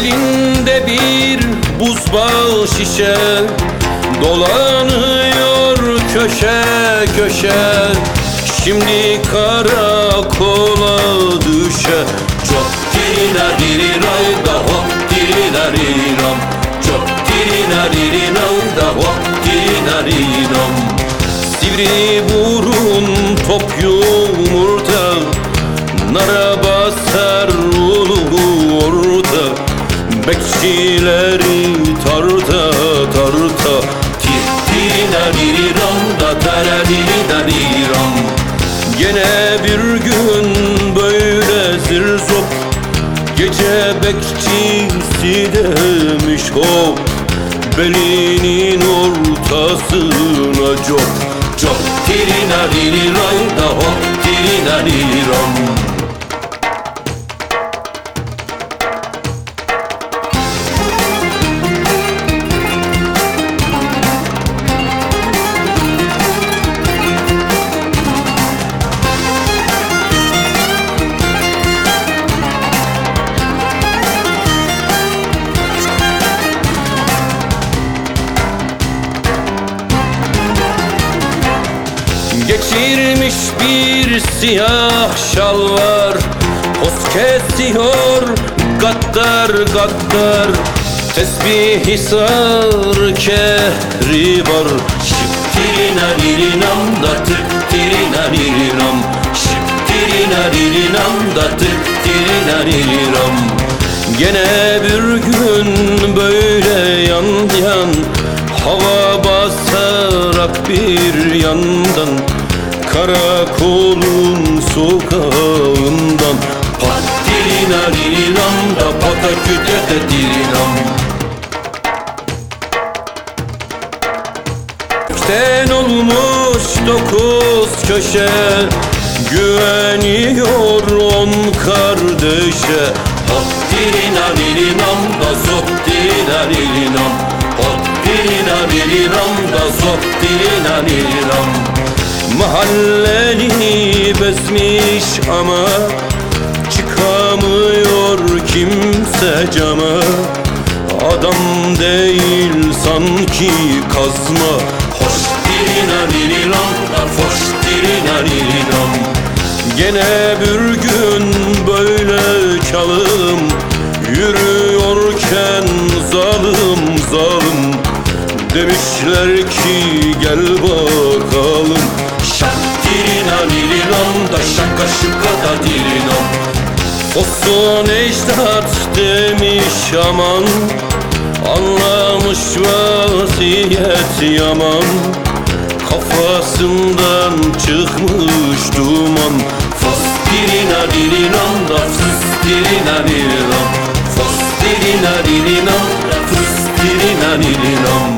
Elinde bir buzbağı şişe, dolanıyor köşe köşe. Şimdi karakola düşe. Çok dirina diriray da hop dirina dirinam. Çok dirina dirina da hop dirina dirinam. Sivri burun top yumurta, nara basar ulu orta. Bekçileri tarta tarta. Tirtirina diriram da taradina diram. Gene bir gün böyle zirzop, gece bekçisi demiş hop. Belinin ortasına cop. Cop tirina diriray da hop tirina diram. Geçirmiş bir siyah şalvar, poz kesiyor gaddar gaddar. Tesbih-i sar kehri var. Şiptirina dirinam da tıktirina dirinam. Şiptirina dirinam da tıktirina dirinam. Gene bir gün böyle yan yan, hava basarak bir yandan, karakolun sokağından. Patirina dirinam da pataküte dirinam. Sen olmuş 9 köşe, güveniyor 10 kardeşe. Patirina dirinam da zoptirina dirinam. Patirina dirinam da zoptirina dirinam. Mahalleni bezmiş ama çıkamıyor kimse cama. Adam değil sanki kazma. Hoş dirina dirinam da foş dirina dirinam. Gene bir gün böyle çalım, yürüyorken zalim zalim. Demişler ki gel bakalım. Şak dirina dirinam da şaka şıka da dirinam. Olsun ecdat demiş aman, anlamış vaziyet yaman. Kafasından çıkmış duman. Fos dirina dirinam da fıs dirina dirinam. Fos dirina dirinam da fıs dirina dirinam.